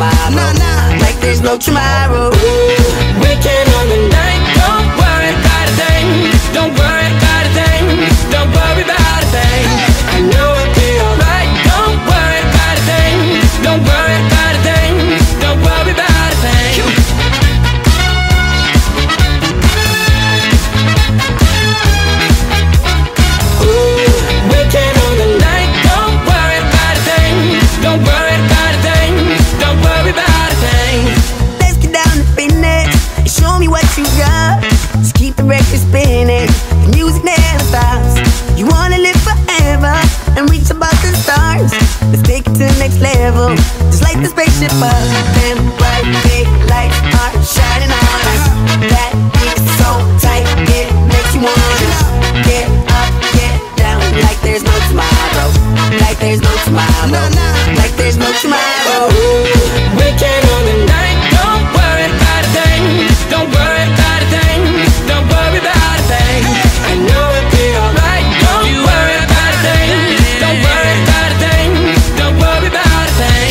tomorrow. Like there's no tomorrow. Weekend on the night, don't worry about a thing. Don't worry about a thing. Don't worry about a thing. I know it'll be alright. Don't worry about a thing. Don't worry about a thing. Don't worry about a thing. Weekend on the night, don't worry about a thing. Don't worry about a thing. Don't worry about a thing. Let's get down to business and show me what you got. Just keep the record spinning, the music never stops. You wanna live forever and reach above the stars. Let's take it to the next level, just like the spaceship up. Them bright big lights are shining on us. That beat is so tight, it makes you wanna get up, get down, like there's no tomorrow. Like there's no tomorrow. Like there's no tomorrow. Weekend on the night, don't worry about a thing. Don't worry about a thing. Don't worry about a thing. I know it'll be alright. Don't worry about a thing. Don't worry about a thing. Don't worry about a thing.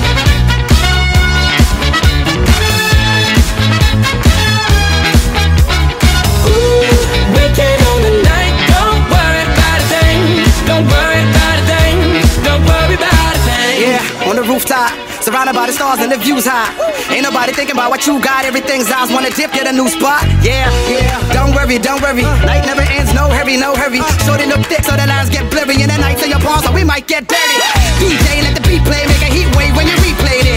Weekend on the night, don't worry about a thing. Don't worry about a thing. Don't worry about a thing. Yeah, on the rooftop, surrounded by the stars and the views high. Ain't nobody thinking about what you got. Everything's ours. Wanna dip, get a new spot. Yeah, yeah. Don't worry, don't worry. Night never ends. No hurry, no hurry. Shorty look thick, so the lines get blurry. And the nights in your palms, so we might get dirty. DJ, let the beat play, make a heat wave when you replay it.